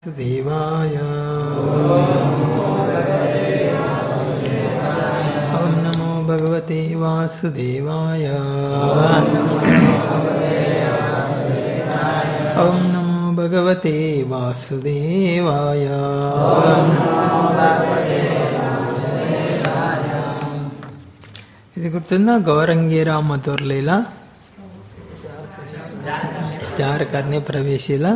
देवाय ओम नमो भगवते वासुदेवाय ओम नमो भगवते वासुदेवाय ఇది గుర్తుందా గౌరంగీరా మధుర్లీలా चार करने प्रवेशिला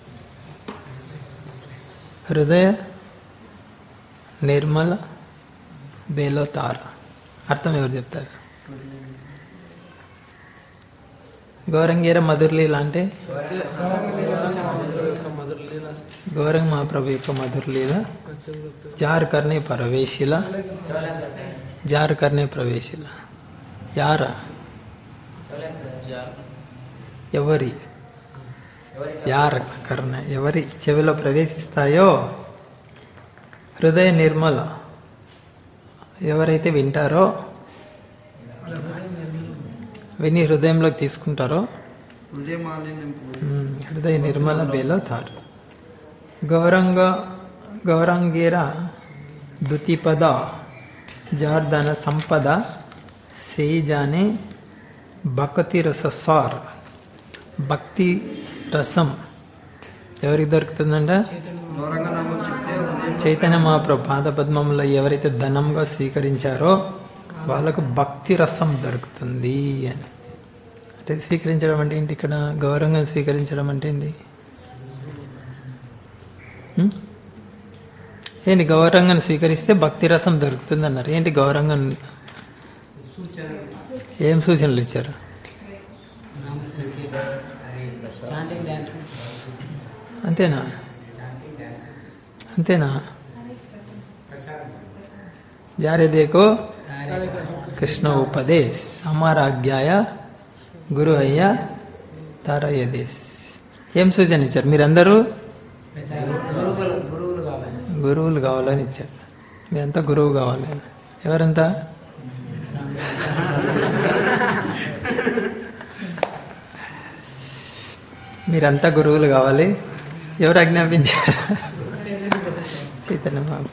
हृदय निर्मल बेलोतार అర్థం ఎవరు చెప్తారు? గౌరంగీర మధురలీల అంటే గౌరంగ మహాప్రభు యొక్క మధురలీల జార్ కర్నే ప్రవేశిల జార్ కర్నే ప్రవేశిల యార ఎవరి యార్ కర్ణ ఎవరి చెవిలో ప్రవేశిస్తాయో హృదయ నిర్మల ఎవరైతే వింటారో విని హృదయంలోకి తీసుకుంటారో హృదయ నిర్మల బేలో తారు గౌరంగీర ద్యుతిపద జార్దన సంపద సేజానే భక్తి రససార్ భక్తి రసం ఎవరికి దొరుకుతుందంట? చైతన్య మహాప్రభు పాద పద్మంలో ఎవరైతే ధనంగా స్వీకరించారో వాళ్ళకు భక్తి రసం దొరుకుతుంది అని. అంటే స్వీకరించడం అంటే ఏంటి? ఇక్కడ గౌరవంగా స్వీకరించడం అంటే ఏంటి? ఏంటి గౌరవంగా స్వీకరిస్తే భక్తి రసం దొరుకుతుంది అన్నారు. ఏంటి గౌరవంగా ఏం సూచనలు ఇచ్చారు? అంతేనా? అంతేనా? జారే దేకో కృష్ణ ఉపదేశ్ అమారాజ్ఞాయ గురు అయ్యా తారయదేశ్. ఏం సూచన ఇచ్చారు? మీరందరూ గురువులు కావాలని ఇచ్చారు. మీరంతా గురువు కావాలని. ఎవరంతా? మీరంతా గురువులు కావాలి. ఎవరు ఆజ్ఞాపించారు? చైతన్య బాబు.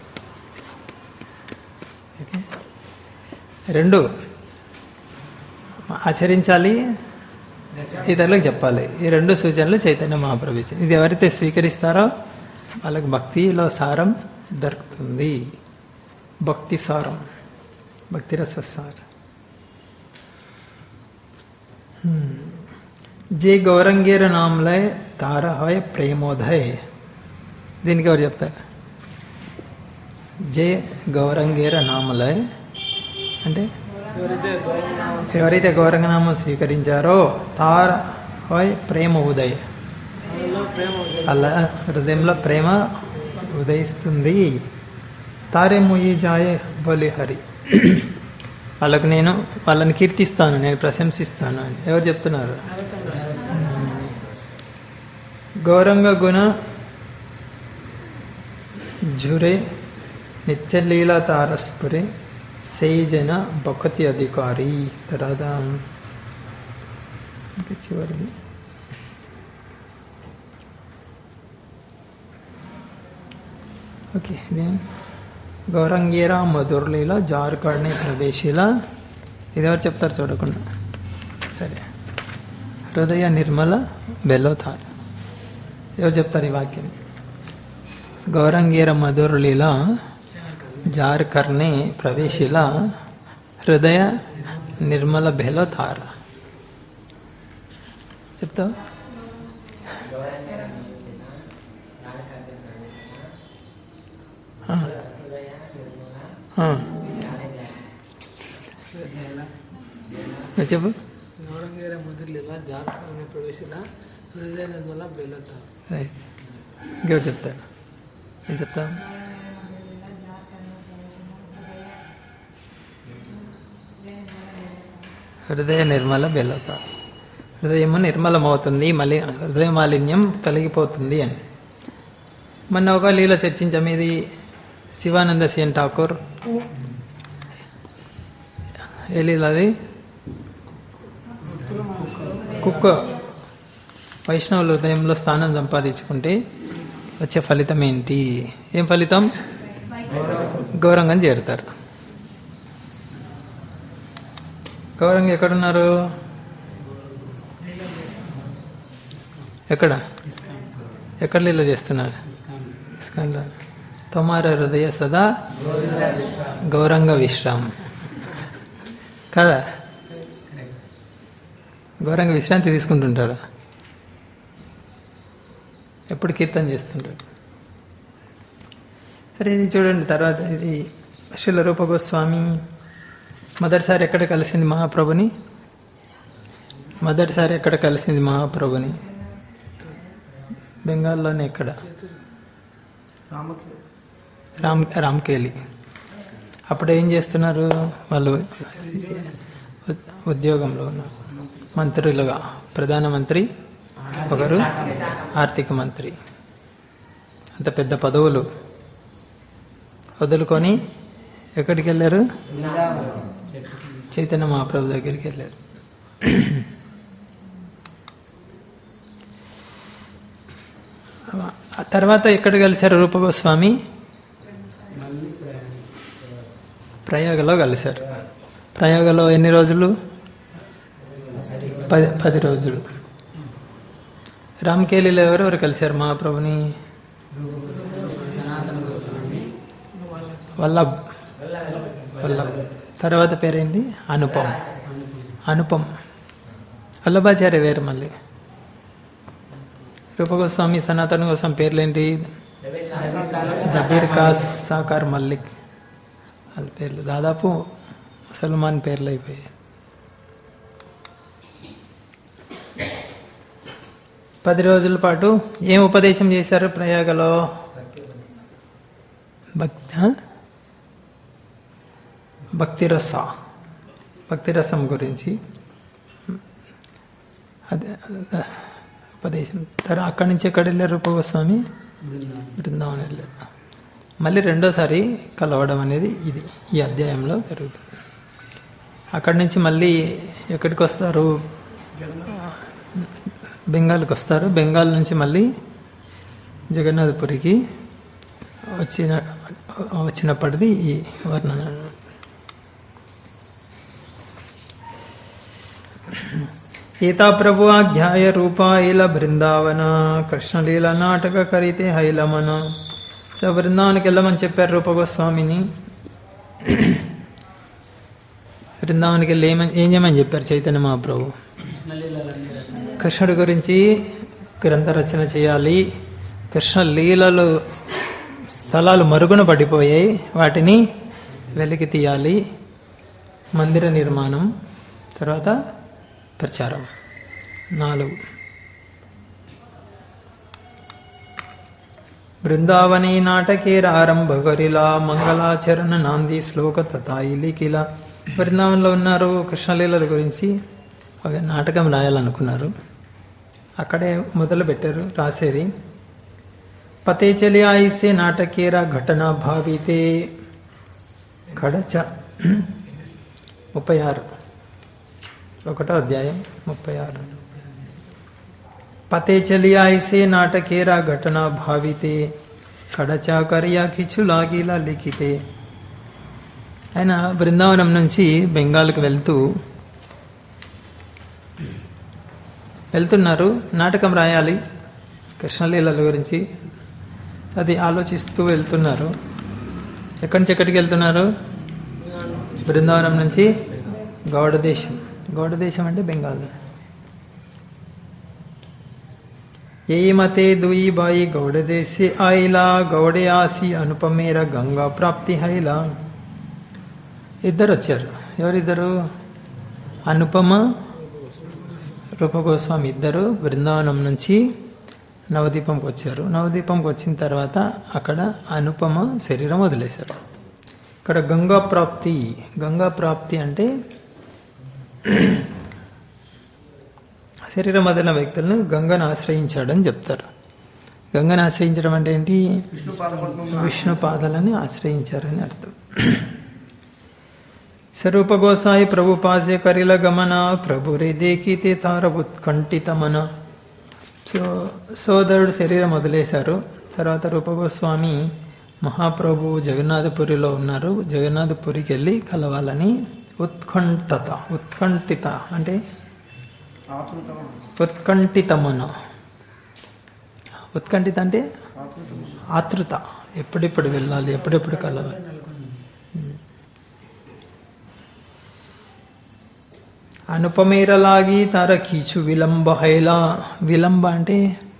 రెండు ఆచరించాలి, ఇతరులకు చెప్పాలి. ఈ రెండు సూచనలు చైతన్య మహాప్రభు. ఇది ఎవరైతే స్వీకరిస్తారో వాళ్ళకి భక్తిలో సారం దొరుకుతుంది. భక్తి సారం, భక్తి రస సారం. जे गौरंगीर नामलय तारा है प्रेमोदय. దీనికి ఎవరు చెప్తారు? జే గౌరంగీర నామలయ అంటే ఎవరైతే గౌరంగ నామం స్వీకరించారో తార హోయ్ ప్రేమ ఉదయ్, అలా హృదయంలో ప్రేమ ఉదయిస్తుంది. తారే ముయి జాయే బోలి హరి. వాళ్ళకు నేను వాళ్ళని కీర్తిస్తాను, నేను ప్రశంసిస్తాను అని ఎవరు చెప్తున్నారు? గౌరంగ గుణ జురే నిత్యలీలా తారస్పురే సేజన భక్తి అధికారి. తర్వాత చివరిది ఓకే. గౌరంగీరా మధురలీల జార్ఖండ్ ప్రవేశిలా. ఇది ఎవరు చెప్తారు చూడకుండా? సరే. హృదయ నిర్మల బెల్లోతార్ ఎవరు చెప్తారు ఈ వాక్యం? గౌరంగీర మధురలీల జార్ఖండ్ ప్రవేశిలా హృదయ నిర్మల బెల్లోతార్ చెప్తావు? చెప్పు. గౌరంగీర మధురలీల జార్ఖండ్ ప్రవేశిలా హృదయ నిర్మల బెల్లోతార్. రైట్. ఇంకెవరు చెప్తారు? ఏం చెప్తావు? హృదయ నిర్మల బెల్లోతార్. హృదయము నిర్మలమవుతుంది, మళ్ళీ హృదయ మాలిన్యం తొలగిపోతుంది అని. మొన్న ఒక లీల చర్చించాం. ఇది శివానంద సేన్ ఠాకూర్. ఏ లీల అది? కుక్క వైష్ణవుల హృదయంలో స్థానం సంపాదించుకుంటే వచ్చే ఫలితం ఏంటి? ఏం ఫలితం? గౌరంగం చేరుతారు. గౌరంగం ఎక్కడున్నారు? ఎక్కడ లీల చేస్తున్నారు? ఇస్కాన్లో. తొమార హృదయ సదా గౌరంగ విశ్రామ్ కదా. గౌరంగ విశ్రాంతి తీసుకుంటుంటాడు, ఎప్పుడు కీర్తన చేస్తుంటాడు. సరే, ఇది చూడండి. తర్వాత ఇది శ్రీల రూప గోస్వామి మొదటిసారి ఎక్కడ కలిసింది మహాప్రభుని? బెంగాల్లోనే. ఎక్కడ? రామ్కేలి. అప్పుడు ఏం చేస్తున్నారు వాళ్ళు? ఉద్యోగంలో ఉన్న మంత్రులుగా, ప్రధానమంత్రి ఒకరు, ఆర్థిక మంత్రి. అంత పెద్ద పదవులు వదులుకొని ఎక్కడికి వెళ్ళారు? చైతన్య మహాప్రభు దగ్గరికి వెళ్ళారు. ఆ తర్వాత ఎక్కడ కలిశారు రూప గోస్వామి? ప్రయాగలో కలిశారు. ప్రయాగలో ఎన్ని రోజులు? 10 రోజులు. రామ్కేలిలో ఎవరెవరు కలిశారు మహాప్రభుని? వల్లభ్. తర్వాత పేరేంటి? అనుపమ్. వల్లభాచార్య వేరు. మళ్ళీ రూపగోస్వామి, సనాతన గోస్వామి పేర్లేంటి? జబీర్ ఖాస్, సాకార్ మల్లిక్. వాళ్ళ పేర్లు దాదాపు ముసల్మాన్ పేర్లు అయిపోయాయి. 10 రోజుల పాటు ఏం ఉపదేశం చేశారు ప్రయాగలో? భక్తిరసం గురించి ఉపదేశం. తర్వాత అక్కడి నుంచి ఎక్కడ వెళ్ళారు రూప గోస్వామి? బృందావనం వెళ్ళారు. మళ్ళీ రెండోసారి కలవడం అనేది ఈ అధ్యాయంలో జరుగుతుంది. అక్కడి నుంచి మళ్ళీ ఎక్కడికి వస్తారు? బెంగాల్కి వస్తారు. బెంగాల్ నుంచి మళ్ళీ జగన్నాథపురికి వచ్చినప్పటిది ఈ వర్ణన. ఏతా ప్రభు ఆజ్ఞాయ రూపాయిల బృందావన కృష్ణలీల నాటక కరితే హైలమన. సో బృందావనికి వెళ్ళమని చెప్పారు రూప గోస్వామిని. బృందావనికి వెళ్ళి ఏం చేయమని చెప్పారు చైతన్య మహాప్రభు? కృష్ణుడి గురించి గ్రంథ రచన చేయాలి. కృష్ణ లీలలు స్థలాలు మరుగున పడిపోయాయి, వాటిని వెలికి తీయాలి. మందిర నిర్మాణం, తర్వాత ప్రచారం. 4 బృందావనీ నాటకేర ఆరంభ గరిలా మంగళాచరణ నాంది శ్లోక తథాయిలికిల. బృందావనంలో ఉన్నారు, కృష్ణలీలల గురించి ఒక నాటకం రాయాలనుకున్నారు. అక్కడే మొదలు పెట్టారు రాసేది. పతే చలి ఆయిసే నాటకేర ఘటన భావితే ఖడచ 36 1వ అధ్యాయం 36. పతే చలి ఆయిసే నాటకేర ఘటన భావితే ఖడచా కరియా కిచులాగిలా లిఖితే. ఆయన బృందావనం నుంచి బెంగాల్కి వెళ్తున్నారు. నాటకం రాయాలి కృష్ణలీలల గురించి, అది ఆలోచిస్తూ వెళ్తున్నారు. ఎక్కడి నుంచి ఎక్కడికి వెళ్తున్నారు? బృందావనం నుంచి గౌడదేశం. గౌడదేశం అంటే బెంగాల్. ఏ మతే దుయి బాయి గౌడదేశే ఆయిలా గౌడే ఆసి అనుపమేర గంగా ప్రాప్తి హైలా. ఇద్దరు వచ్చారు. ఎవరిద్దరు? అనుపమ, రూప గోస్వామి ఇద్దరు బృందావనం నుంచి నవదీపంకి వచ్చారు. నవదీపంకి వచ్చిన తర్వాత అక్కడ అనుపమ శరీరం వదిలేశారు. ఇక్కడ గంగా ప్రాప్తి. గంగా ప్రాప్తి అంటే శరీరం వదిలిన వ్యక్తులను గంగను ఆశ్రయించాడని చెప్తారు. గంగను ఆశ్రయించడం అంటే ఏంటి? విష్ణు పాదాలని ఆశ్రయించారని అర్థం. స్వరూప గోసాయి ప్రభు పాసే కరిల గమన ప్రభురే దేకితే తార ఉత్కంఠితమన. సోదరుడు శరీరం వదిలేశారు. తర్వాత రూపగోస్వామి మహాప్రభు జగన్నాథపురిలో ఉన్నారు. జగన్నాథపురికి వెళ్ళి కలవాలని ఉత్కంఠిత అంటే ఉత్కంఠితమన. ఉత్కంఠిత అంటే ఆతృత, ఎప్పుడెప్పుడు వెళ్ళాలి, ఎప్పుడెప్పుడు కలవాలి. అనుపమేరలాగి తార కీచు విలంబ హైలా. విలంబ అంటే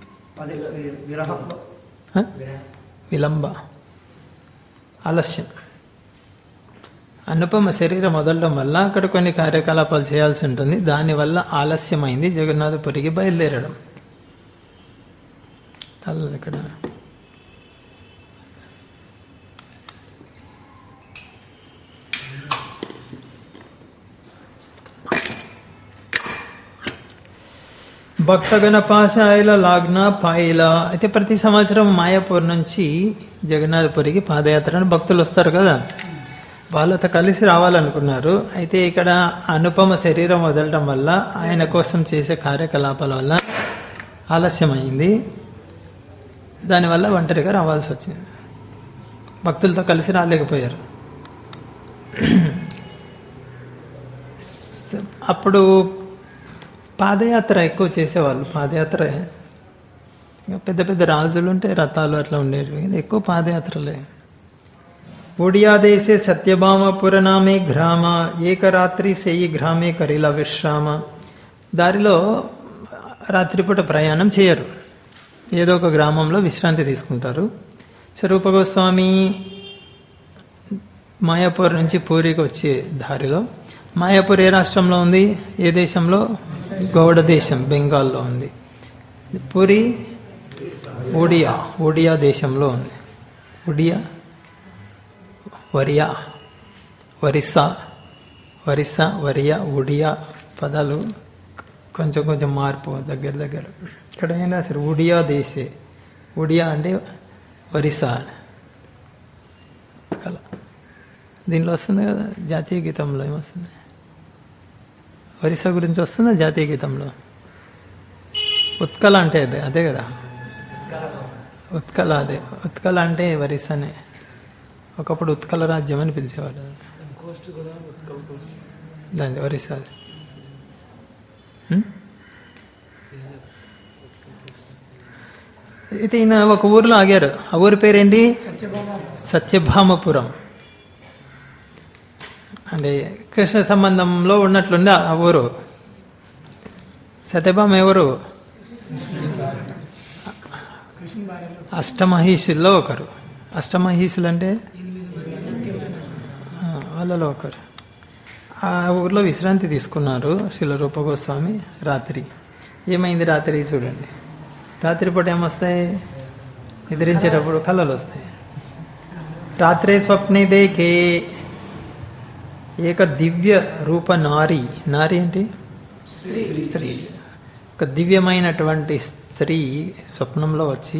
విలంబ, ఆలస్యం. అనుపమ శరీరం వదలడం వల్ల అక్కడ కొన్ని కార్యకలాపాలు చేయాల్సి ఉంటుంది. దానివల్ల ఆలస్యమైంది జగన్నాథపురికి బయలుదేరడం. ఇక్కడ భక్తగణ పాశాయిల లాగ్న పాయిల. అయితే ప్రతి సంవత్సరం మాయాపూర్ నుంచి జగన్నాథపురికి పాదయాత్రను భక్తులు వస్తారు కదా, వాళ్ళతో కలిసి రావాలనుకున్నారు. అయితే ఇక్కడ అనుపమ శరీరం వదలడం వల్ల, ఆయన కోసం చేసే కార్యకలాపాల వల్ల ఆలస్యమైంది. దానివల్ల ఒంటరిగా రావాల్సి వచ్చింది, భక్తులతో కలిసి రాలేకపోయారు. అప్పుడు పాదయాత్ర ఎక్కువ చేసేవాళ్ళు. పాదయాత్ర పెద్ద పెద్ద రాజులు ఉంటే రథాలు అట్లా ఉండేవి, ఎక్కువ పాదయాత్రలే. ఒడియాదేశే సత్యభామపుర నామే గ్రామ ఏకరాత్రి సేయి గ్రామే కరిల విశ్రామ. దారిలో రాత్రిపూట ప్రయాణం చేయరు, ఏదో ఒక గ్రామంలో విశ్రాంతి తీసుకుంటారు. స్వరూప గోస్వామి మాయాపూర్ నుంచి పూరికి వచ్చే దారిలో, మాయాపూర్ ఏ రాష్ట్రంలో ఉంది, ఏ దేశంలో, గౌడ దేశం, బెంగాల్లో ఉంది. పూరి ఒడియా దేశంలో ఉంది. ఒరిస్సా, వరియా, ఒడియా పదాలు కొంచెం మార్పు దగ్గర. ఇక్కడ అయినా సరే ఒడియా దేశే. ఒడియా అంటే ఒరిస్సా కళ. దీనిలో వస్తుంది కదా జాతీయ గీతంలో, ఏమొస్తుంది, ఒరిస్సా గురించి వస్తుందా జాతీయ గీతంలో? ఉత్కల అంటే అదే కదా, ఉత్కల. అదే ఉత్కల అంటే ఒరిస్సానే. ఒకప్పుడు ఉత్కల రాజ్యం అని పిలిచేవాడు దాన్ని, ఒరిస్సా. అయితే ఈయన ఒక ఊర్లో ఆగారు. ఆ ఊరి పేరేంటి? సత్యభామపురం. అంటే కృష్ణ సంబంధంలో ఉన్నట్లుంది ఆ ఊరు. సత్యభామ ఎవరు? అష్టమహిషుల్లో ఒకరు. అష్టమహిషులు అంటే వాళ్ళలో ఒకరు. ఆ ఊర్లో విశ్రాంతి తీసుకున్నారు శ్రీల రూప గోస్వామి. రాత్రి ఏమైంది? రాత్రి చూడండి, రాత్రిపూట ఏమొస్తాయి? నిద్రించేటప్పుడు కళలు వస్తాయి. రాత్రే స్వప్నే దేకే ఏక దివ్య రూప నారి. నారి అంటే స్త్రీ. ఒక దివ్యమైనటువంటి స్త్రీ స్వప్నంలో వచ్చి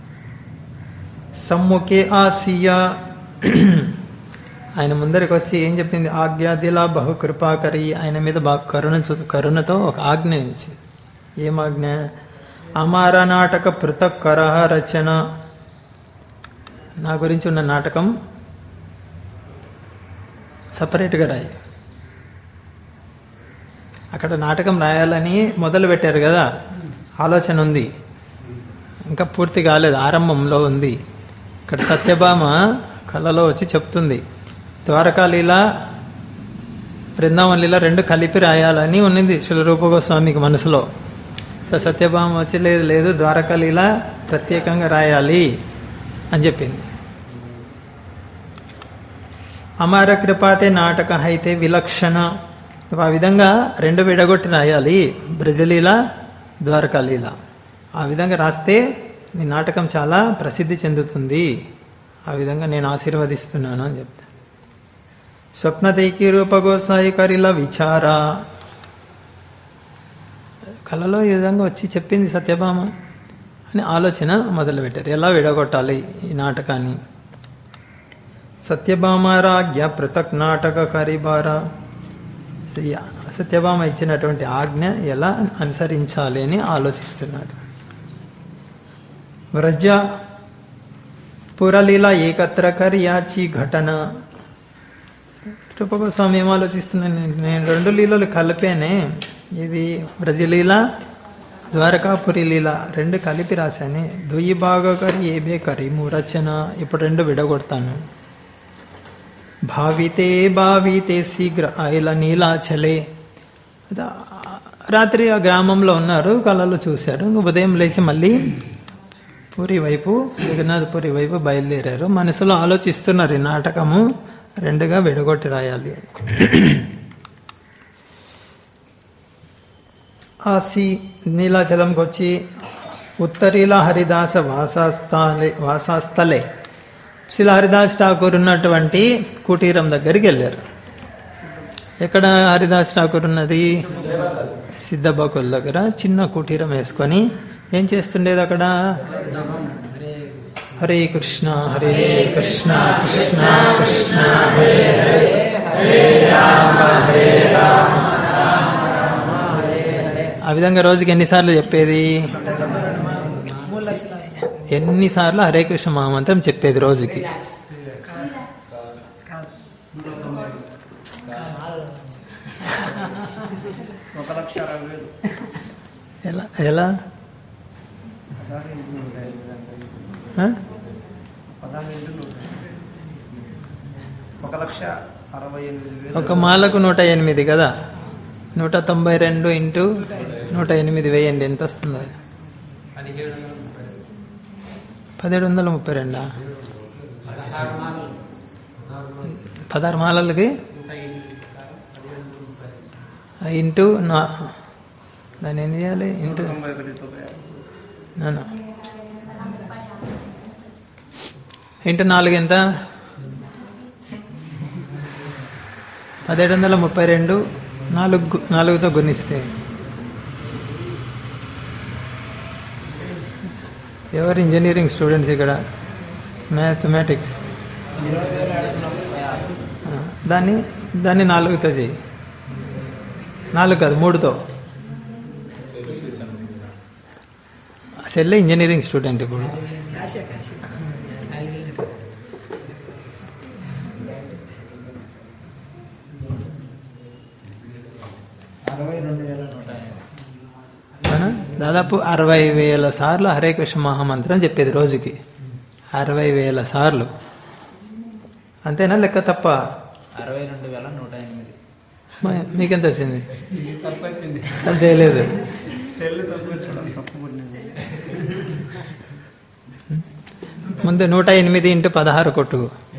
సమ్ముఖే ఆసియా, ఆయన ముందరికి వచ్చి ఏం చెప్పింది? ఆజ్ఞాదిలా బహు కృపాకరి. ఆయన మీద బాగా కరుణతో ఒక ఆజ్ఞ ఇచ్చింది. ఏం ఆజ్ఞ? అమార నాటక పృథక్ కరహ రచన. నా గురించి ఉన్న నాటకం సపరేట్గా రాయి. అక్కడ నాటకం రాయాలని మొదలు పెట్టారు కదా, ఆలోచన ఉంది, ఇంకా పూర్తి కాలేదు, ఆరంభంలో ఉంది. ఇక్కడ సత్యభామ కళలో వచ్చి చెప్తుంది, ద్వారకా లీల, బృందావన లీల రెండు కలిపి రాయాలని ఉన్నింది శ్రీ రూప గోస్వామికి మనసులో. సో సత్యభామ వచ్చి లేదు ద్వారకా లీల ప్రత్యేకంగా రాయాలి అని చెప్పింది. అమార కృపాతే నాటక అయితే విలక్షణ. ఆ విధంగా రెండు విడగొట్టి రాయాలి, బ్రజలీల, ద్వారకాలీల. ఆ విధంగా రాస్తే నీ నాటకం చాలా ప్రసిద్ధి చెందుతుంది. ఆ విధంగా నేను ఆశీర్వదిస్తున్నాను అని చెప్తా. స్వప్నదైకి రూపగోసాయి కరిల విచార. కళలో ఈ విధంగా వచ్చి చెప్పింది సత్యభామ అని ఆలోచన మొదలుపెట్టారు, ఎలా విడగొట్టాలి ఈ నాటకాన్ని. సత్యభామారాజ్ఞ పృథక్ నాటక కరిబార. సత్యభామ ఇచ్చినటువంటి ఆజ్ఞ ఎలా అనుసరించాలి అని ఆలోచిస్తున్నాడు. పురలీల ఏకత్ర కర్యాచి ఘటన. రూప గోస్వామి ఏం ఆలోచిస్తున్నాను, నేను రెండు లీలలు కలిపానే, ఇది బ్రజలీల ద్వారకాపురి లీల రెండు కలిపి రాశాను. దుయ్యి బాగా కరి ఏబే కరి రచన, ఇప్పుడు రెండు విడగొడతాను. భావితే శీఘ్ర ఇలా నీలాచలే. రాత్రి ఆ గ్రామంలో ఉన్నారు, కళలో చూశారు. ఉదయం లేచి మళ్ళీ పూరి వైపు, జగన్నాథపురి వైపు బయలుదేరారు. మనసులో ఆలోచిస్తున్నారు, ఈ నాటకము రెండుగా విడగొట్టి రాయాలి. ఆసి నీలాచలంకి వచ్చి ఉత్తరీల హరిదాస వాసాస్థలే శ్రీ హరిదాస్ ఠాకూర్ ఉన్నటువంటి కుటీరం దగ్గరికి వెళ్ళారు. ఎక్కడ హరిదాస్ ఠాకూర్ ఉన్నది? సిద్ధబకుల దగ్గర చిన్న కుటీరం వేసుకొని ఏం చేస్తుండేది అక్కడ? హరే కృష్ణ హరే కృష్ణ కృష్ణ కృష్ణ హరే హరే హరే రామ హరే రామ. ఆ విధంగా రోజుకి ఎన్నిసార్లు చెప్పేది? ఎన్నిసార్లు హరే కృష్ణ మహామంత్రం చెప్పేది రోజుకి? ఎలా ఒక మాలకు 108 కదా. 192 ఇంటూ 108 వేయండి, ఎంత వస్తుందో? 1732. 16 మాలలకి ఇంటూ దాన్ని ఏం చేయాలి? ఇంటూ ఇంటూ 4 ఎంత? 1732. 4తో గుణిస్తే ఎవరు ఇంజనీరింగ్ స్టూడెంట్స్ ఇక్కడ? మ్యాథమెటిక్స్. దాన్ని 4తో చేయి. 4 కాదు, 3తో. సెల్లే ఇంజనీరింగ్ స్టూడెంట్ ఇప్పుడు. దాదాపు 60,000 సార్లు హరే కృష్ణ మహామంత్రం చెప్పేది రోజుకి. 60,000 సార్లు. అంతేనా లెక్క? తప్ప 62,108. మీకెంత వచ్చింది? అసలు చేయలేదు. ముందు 108 ఇంటూ 16 కొట్టు.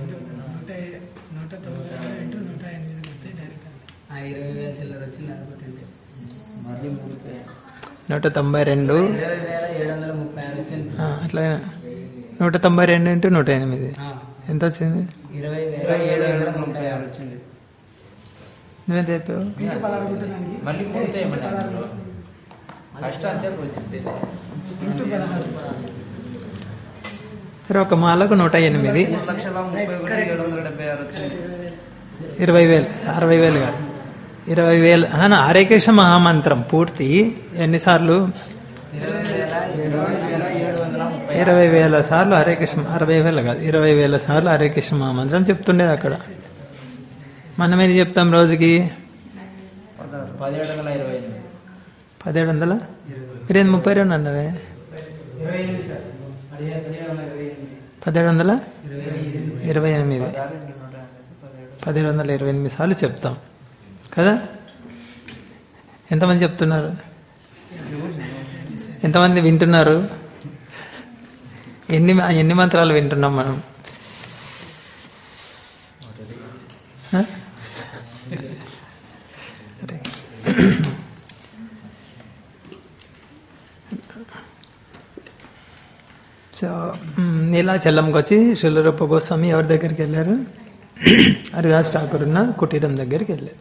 192. అట్లా 192 ఇంటూ 108 ఎంత వచ్చింది? 20,736 నువ్వెంత చెప్పావు? సరే, ఒక మాలకు 108. 20,000. 60,000 కాదు, 20,000. హరే కృష్ణ మహామంత్రం పూర్తి ఎన్నిసార్లు? 20,000 సార్లు హరే కృష్ణ. 60,000 కాదు, 20,000 సార్లు హరే కృష్ణ మహామంత్రం చెప్తుండేది అక్కడ. మనం ఏం చెప్తాం రోజుకి? 1700. మీరేం 32 అన్నారే? 1728. 1728 సార్లు చెప్తాం కదా. ఎంతమంది చెప్తున్నారు? ఎంతమంది వింటున్నారు? ఎన్ని మంత్రాలు వింటున్నాం మనం? సో నీలాచలంకి వచ్చి శ్రీల రూప గోస్వామి ఎవరి దగ్గరికి వెళ్ళారు? హరిదాస్ ఠాకూర్ ఉన్న కుటీరం దగ్గరికి వెళ్ళారు.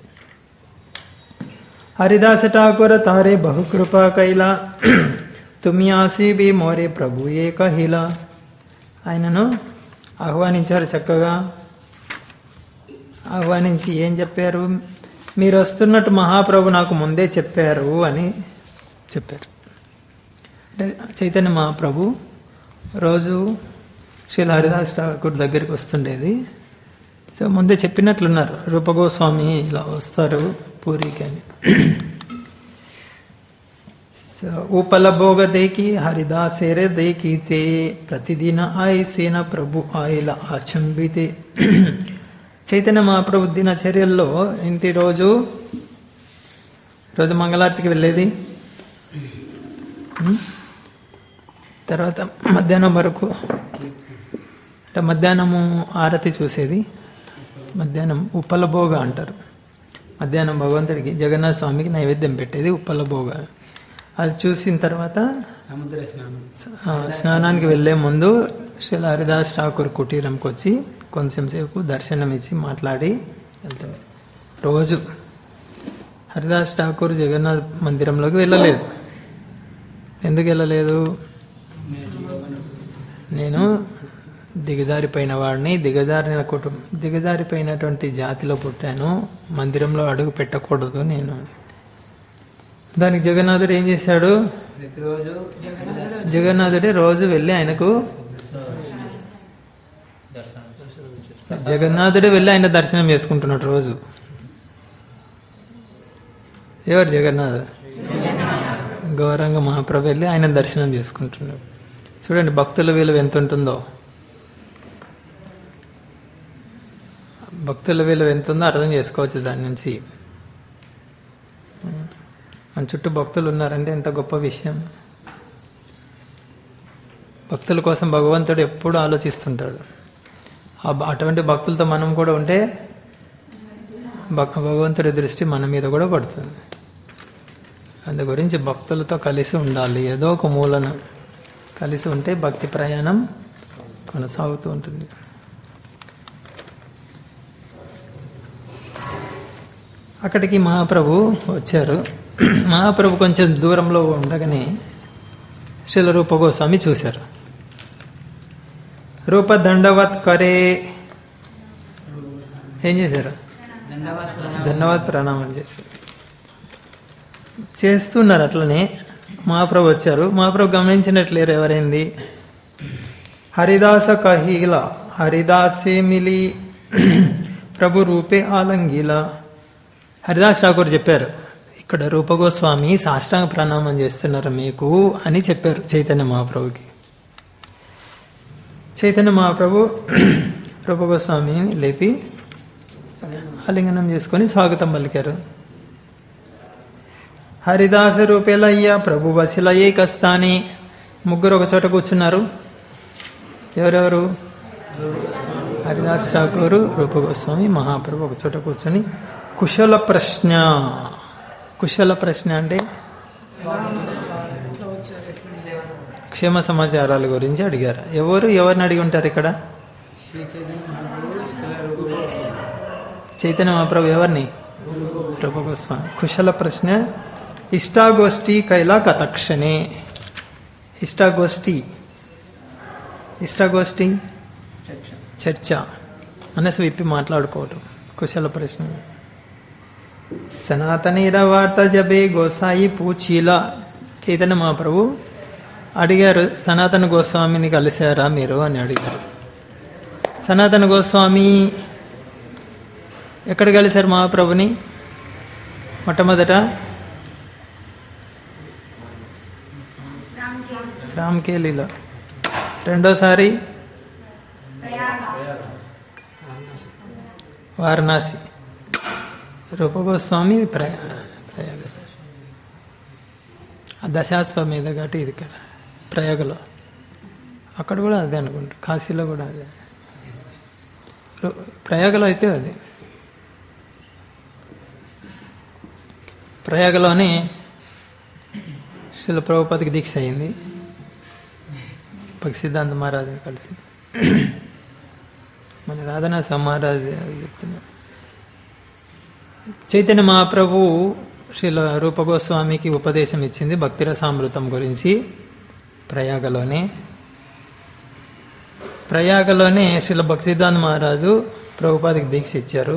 హరిదాస్ ఠాకూర్ తారే బహుకృపా కైలా తుమి ఆసి బి మోరే ప్రభు ఏ కహిలా. ఆయనను ఆహ్వానించారు. చక్కగా ఆహ్వానించి ఏం చెప్పారు? మీరు వస్తున్నట్టు మహాప్రభు నాకు ముందే చెప్పారు అని చెప్పారు. అంటే చైతన్య మహాప్రభు రోజు శ్రీల హరిదాస్ ఠాకూర్ దగ్గరికి వస్తుండేది. సో ముందే చెప్పినట్లున్నారు, రూపగోస్వామి ఇలా వస్తారు పూరికి అని. ऊपल भोग देखी हरिदासेरे देखी थे प्रतिदिन आय सेना ప్రభు ఆయిల ఆచంబితే. చైతన్య మహాప్రభు దినచర్యల్లో ఇంటి రోజు మంగళారతికి వెళ్ళేది, తర్వాత మధ్యాహ్నం వరకు అంటే మధ్యాహ్నము ఆరతి చూసేది. మధ్యాహ్నం ఉప్పల భోగ అంటారు. మధ్యాహ్నం భగవంతుడికి జగన్నాథ స్వామికి నైవేద్యం పెట్టేది ఉప్పల భోగ. అది చూసిన తర్వాత స్నానానికి వెళ్లే ముందు శ్రీల హరిదాస్ ఠాకూర్ కుటీరంకి వచ్చి కొంచెం సేపు దర్శనం ఇచ్చి మాట్లాడి వెళ్తాడు. రోజు హరిదాస్ ఠాకూర్ జగన్నాథ్ మందిరంలోకి వెళ్ళలేదు. ఎందుకు వెళ్ళలేదు? నేను దిగజారిపోయిన వాడిని, దిగజారిపోయినటువంటి జాతిలో పుట్టాను, మందిరంలో అడుగు పెట్టకూడదు నేను. దానికి జగన్నాథుడు ఏం చేశాడు? జగన్నాథుడే రోజు వెళ్ళి ఆయనకు ఆయన దర్శనం చేసుకుంటున్నాడు రోజు. ఎవరు? జగన్నాథ్. గౌరంగ మహాప్రభు వెళ్ళి ఆయన దర్శనం చేసుకుంటున్నాడు. చూడండి భక్తుల విలువ ఎంత ఉంటుందో. భక్తుల విలువ ఎంత ఉందో అర్థం చేసుకోవచ్చు దాని నుంచి. మన చుట్టూ భక్తులు ఉన్నారంటే ఎంత గొప్ప విషయం. భక్తుల కోసం భగవంతుడు ఎప్పుడు ఆలోచిస్తుంటాడు. అటువంటి భక్తులతో మనం కూడా ఉంటే భగవంతుడి దృష్టి మన మీద కూడా పడుతుంది. అందు గురించి భక్తులతో కలిసి ఉండాలి. ఏదో ఒక మూలన కలిసి ఉంటే భక్తి ప్రయాణం కొనసాగుతూ ఉంటుంది. అక్కడికి మహాప్రభు వచ్చారు. మహాప్రభు కొంచెం దూరంలో ఉండగానే శ్రీల రూప గోస్వామి చూశారు. రూప దండవత్ కరే ఏం చేశారు? ధన్యవాద్ ప్రణామం చేస్తున్నారు. అట్లనే మహాప్రభు వచ్చారు. మహాప్రభు గమనించినట్లేరు. ఎవరైంది? హరిదాస కహీల హరిదాసే మిలి ప్రభు రూపే ఆలంగిల. హరిదాస్ ఠాకూర్ చెప్పారు, ఇక్కడ రూపగోస్వామి సాష్టాంగ ప్రణామం చేస్తున్నారు మీకు అని చెప్పారు చైతన్య మహాప్రభుకి. చైతన్య మహాప్రభు రూపగోస్వామిని లేపి ఆలింగనం చేసుకొని స్వాగతం పలికారు. హరిదాస రూపేలయ్య ప్రభు వశిల ఏకస్థాని. ముగ్గురు ఒక చోట కూర్చున్నారు. ఎవరెవరు? హరిదాస్ ఠాకూర్, రూపగోస్వామి, మహాప్రభు ఒక చోట కూర్చొని కుశల ప్రశ్న. కుశల ప్రశ్న అంటే క్షేమ సమాచారాల గురించి అడిగారు. ఎవరిని అడిగి ఉంటారు ఇక్కడ? చైతన్య మహాప్రభు ఎవరిని? రూపగోస్వామి. కుశల ప్రశ్న. ఇష్టాగోష్ఠి కైలా కథక్షణే. ఇష్టాగోష్ఠి చర్చ, మనసు విప్పి మాట్లాడుకోవటం. కుశల ప్రశ్న. సనాతనీర వార్త జబే గోసాయి పూచీలా. చైతన్య మహాప్రభు అడిగారు, సనాతన గోస్వామిని కలిశారా మీరు అని అడిగారు. సనాతన గోస్వామి ఎక్కడ కలిశారు మహాప్రభుని? మొట్టమొదట రామ్కేలిలో, రెండోసారి వారణాసి. రూపగోస్వామి ప్రయాగ. దశాశ్వమేధ ఘాటి ఇది కదా ప్రయాగలో. అక్కడ కూడా అదే అనుకుంటా. కాశీలో కూడా అదే. ప్రయాగలో అయితే అది. ప్రయాగలోనే శ్రీల ప్రభుపాదకి దీక్ష అయింది. భక్తి సిద్ధాంత మహారాజు కలిసి. మన రాధనాథ మహారాజు చెప్తున్నారు. చైతన్య మహాప్రభు శ్రీల రూపగోస్వామికి ఉపదేశం ఇచ్చింది భక్తిరసామృతం గురించి ప్రయాగలోనే శ్రీల భక్తి సిద్ధాంత మహారాజు ప్రభుపాదకి దీక్ష ఇచ్చారు.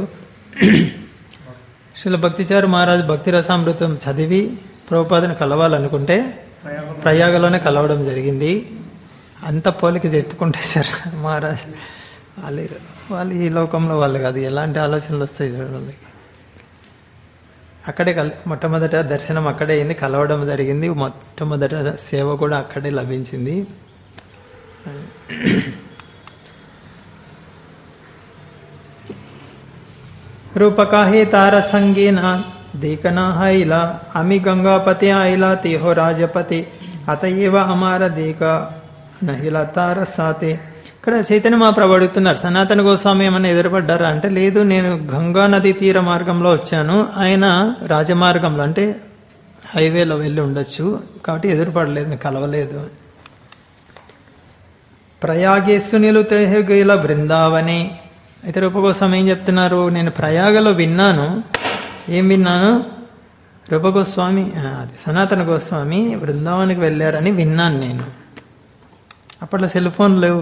శ్రీల భక్తిచారు మహారాజు భక్తిరసామృతం చదివి ప్రభుపాదను కలవాలనుకుంటే ప్రయాగలోనే కలవడం జరిగింది. అంత పోలిక చెప్పుకుంటే సార్ మహారాజ్ వాళ్ళు ఈ లోకంలో వాళ్ళు కాదు, ఎలాంటి ఆలోచనలు వస్తాయి చూడండి. అక్కడే మొట్టమొదట దర్శనం అక్కడే అయింది, కలవడం జరిగింది, మొట్టమొదట సేవ కూడా అక్కడే లభించింది. రూపకాహే తార సంగీన దేకనా హైలా అమి గంగాపతి ఆయిలా తేహో రాజపతి అతయేవ అమార దేక నహిలా తార సాతే. ఇక్కడ చైతన్య మహాప్రభు అడుగుతున్నారు, సనాతన గోస్వామి ఏమన్నా ఎదురుపడ్డారా అంటే, లేదు, నేను గంగా నది తీర మార్గంలో వచ్చాను, ఆయన రాజమార్గంలో అంటే హైవేలో వెళ్ళి ఉండొచ్చు, కాబట్టి ఎదురుపడలేదు, నేను కలవలేదు. ప్రయాగేస్సు నిలుతేహగైల బృందావని. అయితే రూపగోస్వామి ఏం చెప్తున్నారు, నేను ప్రయాగలో విన్నాను. ఏం విన్నాను? రూపగోస్వామి అది సనాతన గోస్వామి బృందావనికి వెళ్ళారని విన్నాను నేను. అప్పట్లో సెల్ ఫోన్ లేవు.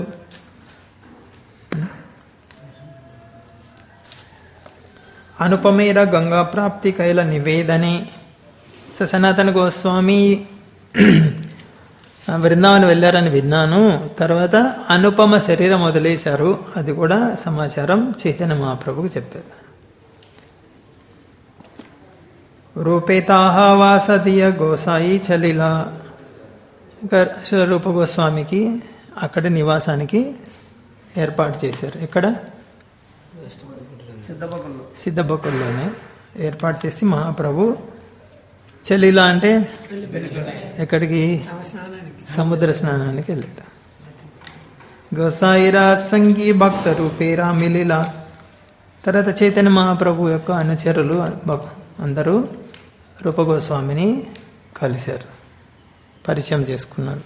అనుపమేర గంగా ప్రాప్తి కైల నివేదనే. సో సనాతన గోస్వామి బృందావనం వెళ్ళారని విన్నాను. తర్వాత అనుపమ శరీరం వదిలేశారు, అది కూడా సమాచారం చైతన్య మహాప్రభుకు చెప్పారు. రూపేతాహ వాసదీయ గోసాయి చలిలా. ఇంకా రూప గోస్వామికి అక్కడ నివాసానికి ఏర్పాటు చేశారు. ఎక్కడ? సిద్ధబొక్కల్లోనే ఏర్పాటు చేసి మహాప్రభు చలిలా అంటే ఎక్కడికి? సముద్ర స్నానానికి వెళ్ళాడు. గోసాయిరా సంగీ భక్త రూపేరా మిలిలా. తర్వాత చైతన్య మహాప్రభు యొక్క అనుచరులు అందరూ రూపగోస్వామిని కలిశారు, పరిచయం చేసుకున్నారు.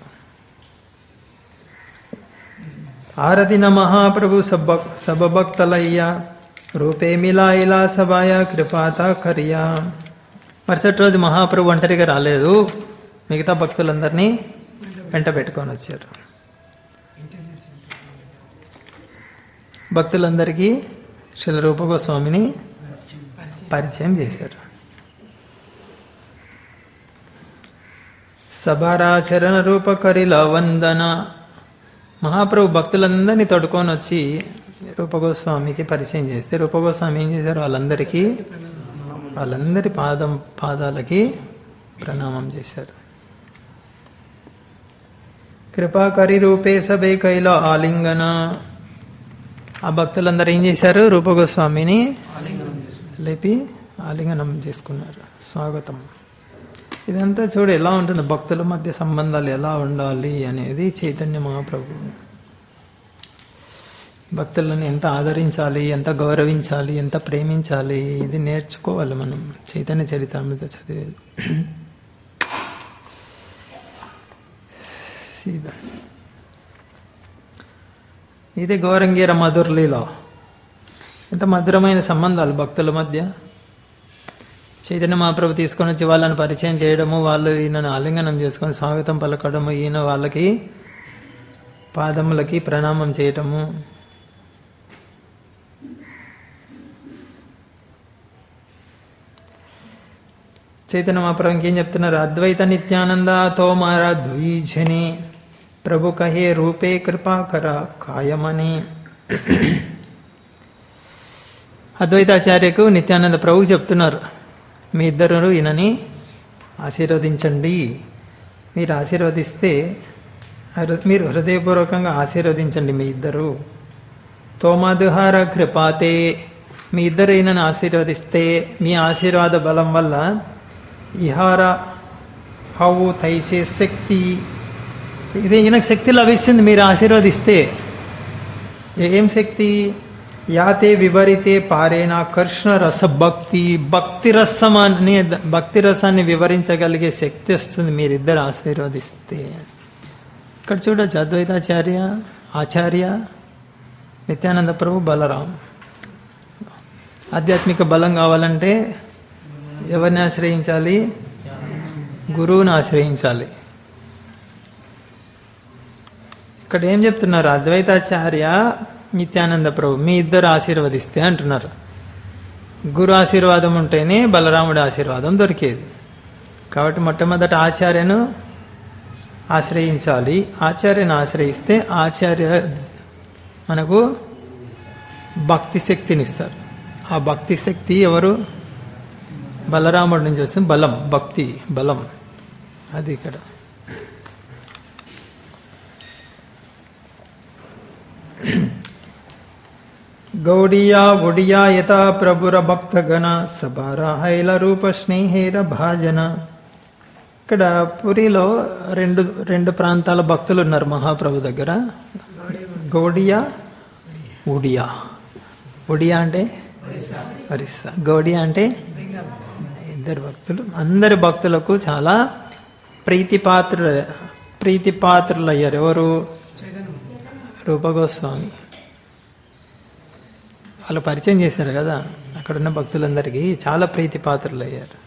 ఆరదిన మహాప్రభు సభభక్తలయ్యా రూపే మిలాయిలా సభాయ కృపాత కరియా. మరుసటి రోజు మహాప్రభు ఒంటరిగా రాలేదు, మిగతా భక్తులందరినీ వెంట పెట్టుకొని వచ్చారు. భక్తులందరికీ శ్రీల రూపగోస్వామిని పరిచయం చేశారు. సభారాచరణ రూపకరిల వందన. మహాప్రభు భక్తులందరినీ తొడుకొని వచ్చి రూపగోస్వామికి పరిచయం చేస్తే రూపగోస్వామి ఏం చేశారు, వాళ్ళందరి పాదాలకి ప్రణామం చేశారు. కృపాకరి రూపే సభే కైల ఆలింగన. ఆ భక్తులందరూ ఏం చేశారు, రూపగోస్వామిని లేపి ఆలింగనం చేసుకున్నారు, స్వాగతం. ఇదంతా చూడు ఎలా ఉంటుంది, భక్తుల మధ్య సంబంధాలు ఎలా ఉండాలి అనేది చైతన్య మహాప్రభు. భక్తులను ఎంత ఆదరించాలి, ఎంత గౌరవించాలి, ఎంత ప్రేమించాలి, ఇది నేర్చుకోవాలి మనం చైతన్య చరితామృత చదివేది. ఇది గౌరంగీర మధుర్లీలో ఎంత మధురమైన సంబంధాలు భక్తుల మధ్య. చైతన్య మహాప్రభు తీసుకొని వచ్చి వాళ్ళని పరిచయం చేయడము, వాళ్ళు ఈయనను ఆలింగనం చేసుకొని స్వాగతం పలకడము, ఈయన వాళ్ళకి పాదములకి ప్రణామం చేయటము. చైతన్య మహాప్రభు ఇంకేం చెప్తున్నారు, అద్వైత నిత్యానంద తోమారా ద్వైజని ప్రభు కహే రూపే కృపాకర కాయమని. అద్వైతాచార్యకు నిత్యానంద ప్రభు చెప్తున్నారు, మీ ఇద్దరు ఈయనని ఆశీర్వదించండి. మీరు ఆశీర్వదిస్తే, మీరు హృదయపూర్వకంగా ఆశీర్వదించండి మీ ఇద్దరు. తోమాదుహార కృపాతే, మీ ఇద్దరు ఈయనని ఆశీర్వదిస్తే మీ ఆశీర్వాద బలం వల్ల ఇహార హవు తైసే శక్తి, ఇది ఈయనకు శక్తి లభిస్తుంది మీరు ఆశీర్వదిస్తే. ఏం శక్తి? యాతే వివరితే పారేనా కృష్ణ రస భక్తి, భక్తి రసాన్ని వివరించగలిగే శక్తి వస్తుంది మీరిద్దరు ఆశీర్వదిస్తే. ఇక్కడ చూడొచ్చు, అద్వైతాచార్య ఆచార్య, నిత్యానంద ప్రభు, బలరాం. ఆధ్యాత్మిక బలం కావాలంటే ఎవరిని ఆశ్రయించాలి? గురువుని ఆశ్రయించాలి. ఇక్కడ ఏం చెప్తున్నారు, అద్వైతాచార్య నిత్యానంద ప్రభు మీ ఇద్దరు ఆశీర్వదిస్తే అంటున్నారు. గురు ఆశీర్వాదం ఉంటేనే బలరాముడి ఆశీర్వాదం దొరికేది. కాబట్టి మొట్టమొదట ఆచార్యను ఆశ్రయించాలి. ఆచార్యని ఆశ్రయిస్తే ఆచార్య మనకు భక్తి శక్తిని ఇస్తారు. ఆ భక్తి శక్తి ఎవరు? బలరాముడి నుంచి వస్తుంది బలం, భక్తి బలం. అది ఇక్కడ గౌడియా ఒడియా యథా ప్రభుర భక్తగణ సబార హైల రూప స్నేహేర భాజన. ఇక్కడ పురిలో రెండు ప్రాంతాల భక్తులు ఉన్నారు మహాప్రభు దగ్గర. గౌడియా, ఒడియా. ఒడియా అంటే ఒరిస్సా, గౌడియా అంటే ఇద్దరు భక్తులు. అందరి భక్తులకు చాలా ప్రీతిపాత్రులయ్యారు. ఎవరు? రూపగోస్వామి. వాళ్ళు పరిచయం చేశారు కదా, అక్కడున్న భక్తులందరికీ చాలా ప్రీతిపాత్రులయ్యారు.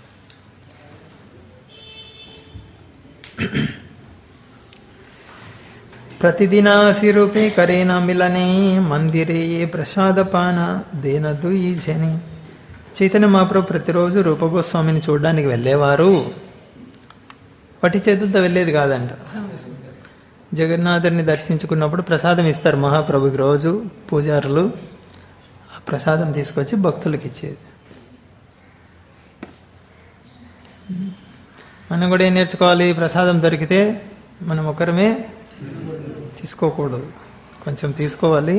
ప్రతిదినాసి రూపే కరేనా మిలనే మందిరే ప్రసాదపాన దేనదు ఈ జని. చైతన్య మహాప్రభు ప్రతిరోజు రూపగోస్వామిని చూడడానికి వెళ్ళేవారు. వట్టి చేతులతో వెళ్ళేది కాదంట. జగన్నాథుడిని దర్శించుకున్నప్పుడు ప్రసాదం ఇస్తారు మహాప్రభుకి రోజు పూజారులు. ఆ ప్రసాదం తీసుకొచ్చి భక్తులకు ఇచ్చేది. మనం కూడా ఏం నేర్చుకోవాలి? ప్రసాదం దొరికితే మనం ఒకరమే తీసుకోకూడదు, కొంచెం తీసుకోవాలి.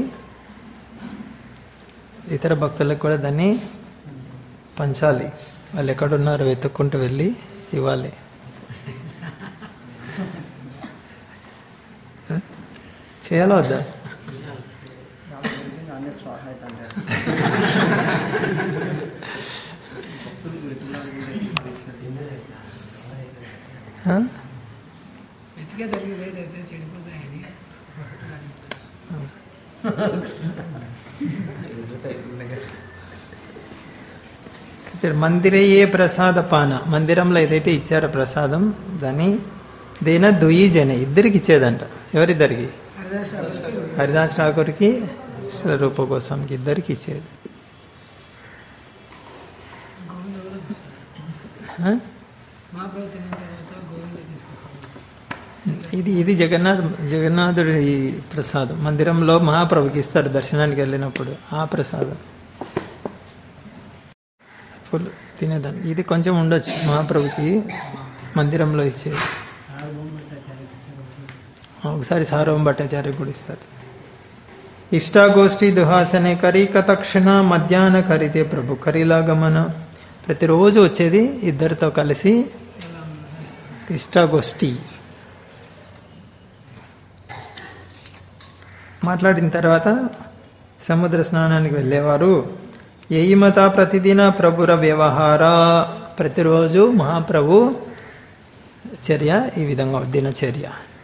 ఇతర భక్తులకు కూడా దాన్ని పంచాలి. వాళ్ళు ఎక్కడున్నారో వెతుక్కుంటూ వెళ్ళి ఇవ్వాలి. చేయాలా వద్దా? మందిరే ఏ ప్రసాద పాన, మందిరంలో ఏదైతే ఇచ్చారో ప్రసాదం దాన్ని దేన దుయి జన, ఇద్దరికి ఇచ్చేదంట. ఎవరిద్దరికి? హరిదాస్ ఠాకూర్కి, శ్రీ రూప గోస్వామికి, ఇద్దరికి ఇచ్చేది. ఇది జగన్నాథుడి ప్రసాదం. మందిరంలో మహాప్రభుకి ఇస్తారు దర్శనానికి వెళ్ళినప్పుడు ఆ ప్రసాదం ఫుల్ తినేదాన్ని. ఇది కొంచెం ఉండొచ్చు మహాప్రభుకి మందిరంలో ఇచ్చేది. ఒకసారి సార్వభౌమ భట్టాచార్య కూడా ఇస్తారు. ఇష్టాగోష్ఠి దుహాసనే కరి కతక్షణ మధ్యాహ్న కరితే ప్రభు కరిలాగమన. ప్రతిరోజు వచ్చేది ఇద్దరితో కలిసి ఇష్టాగోష్ఠి. మాట్లాడిన తర్వాత సముద్ర స్నానానికి వెళ్ళేవారు. ఏయిమత ప్రతిదిన ప్రభుర వ్యవహార. ప్రతిరోజు మహాప్రభు చర్య ఈ విధంగా దినచర్య.